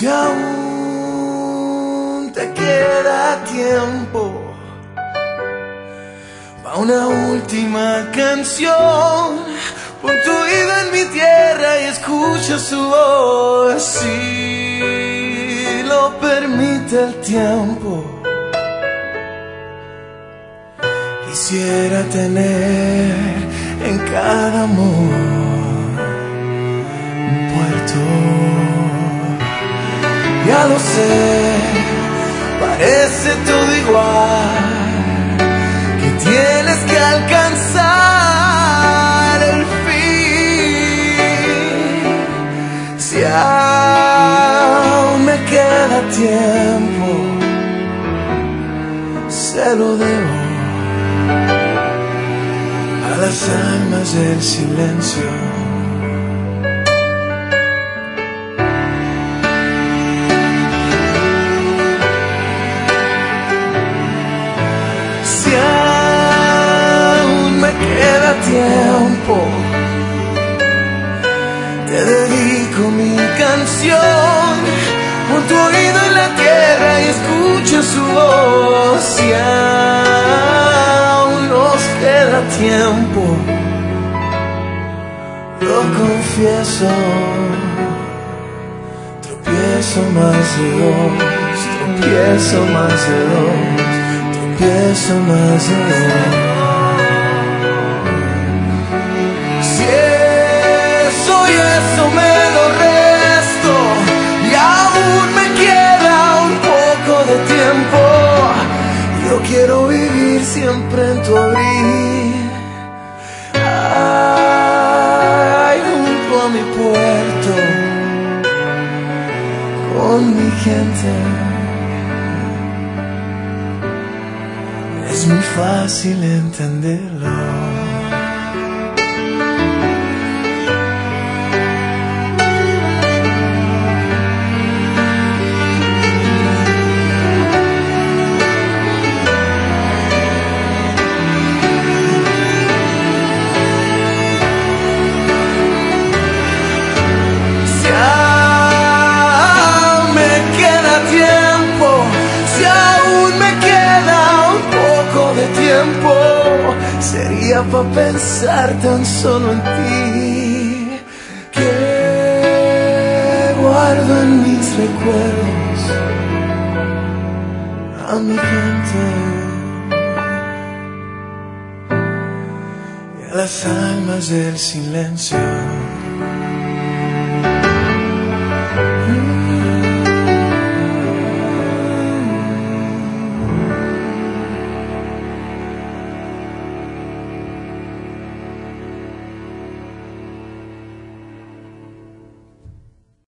Si aún te queda tiempo pa' una última canción, pon tu oído en mi tierra y escucha su voz. Si lo permite el tiempo, quisiera tener en cada amor un puerto. Ya lo sé, parece todo igual, que tienes que alcanzar el fin. Si aún me queda tiempo, se lo debo a las almas del silencio. Si aún me queda tiempo, te dedico mi canción. Pon tu oído en la tierra y escucha su voz. Si aún nos queda tiempo, lo confieso, tropiezo más de dos, tropiezo más de dos, tropiezo más de dos. Si eso y eso me lo resto, y aún me queda un poco de tiempo, yo quiero vivir siempre en tu abril, ay, junto a mi puerto, con mi gente. Es muy fácil entenderlo. Sería pa' pensar tan solo en ti, que guardo en mis recuerdos a mi gente y a las almas del silencio.